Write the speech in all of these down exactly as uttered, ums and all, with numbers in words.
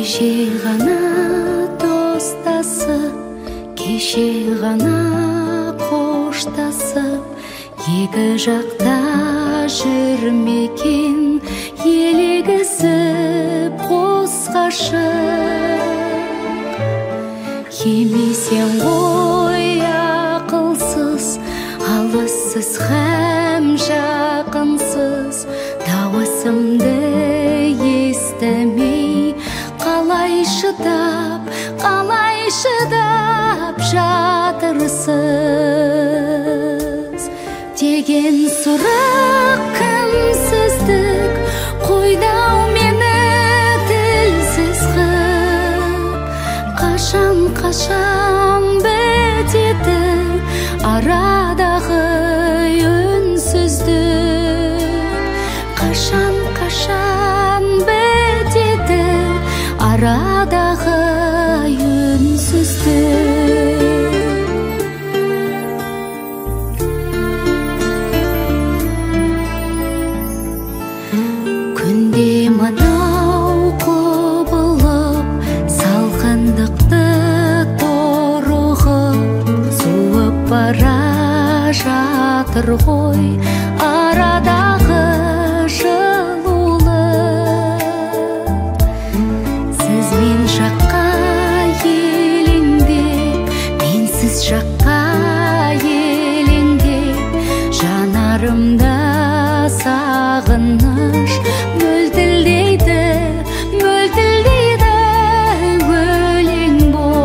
Кеше ғана достасып, кеше ғана қоштасып, екі жақта жүрмекен елегізіп қос ғашық. Емесен ғой ақылсыз, алыссыз һәм жақынсыз, дауысымды естімей қалай шыдап, қалай шыдап жатырсыз деген сұрақ кімсіздік қойдау мені тілсіз қып. Қашан қашан бітеді арадағы үнсіздік, қашан қашан бітеді арадағы үнсіздік. Күнде мынау құбылып, салқындықты торығып, суып бара жатыр ғой арадағы жылулық. Сізбен жаққа елеңдеп, менсіз жаққа елеңдеп, жанарымда сағыныш мөлтілдейді, мөлтілдейді өлең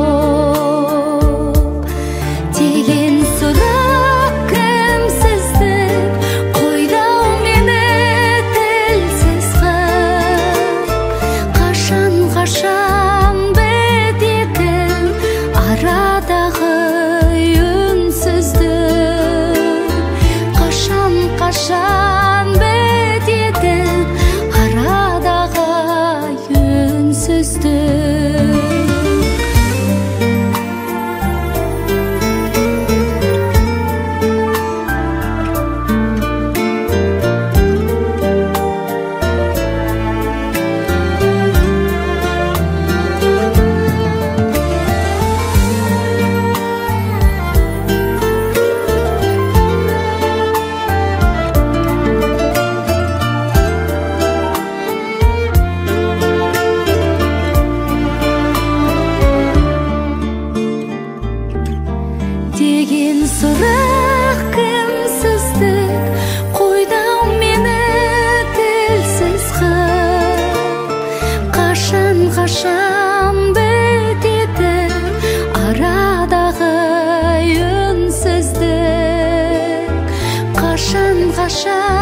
боп. Деген сұрақ кімсіздік қойдау мені тілсіз қып. Қашан қашан бітеді арадағы үнсіздік, қашан қашан бітеді арадағы үнсіздік. Деген сұрақ кімсіздік қойдау мені тілсіз қып. Қашан қашан бітеді арадағы үнсіздік, қашан қашан